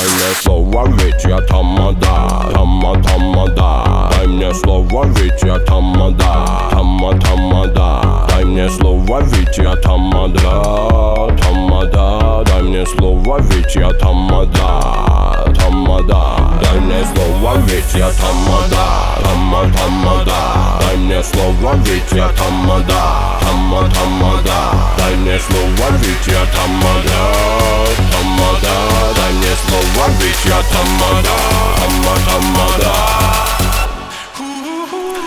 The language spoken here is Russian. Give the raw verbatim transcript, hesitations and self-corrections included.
дай мне слово, ведь я тамада, тама, тамада. Дай мне слово, ведь я тамада, тама, тамада. Дай мне слово, ведь я тамада, тамада. Дай мне слово, ведь я тамада, тамада. Дай мне слово, ведь я тамада, тама, тамада. Дай мне слово, ведь я тамада, тама, тамада. Дай мне слово, ведь я тамада, тамада. Дай мне слово, ведь я тамада, тама, тамада.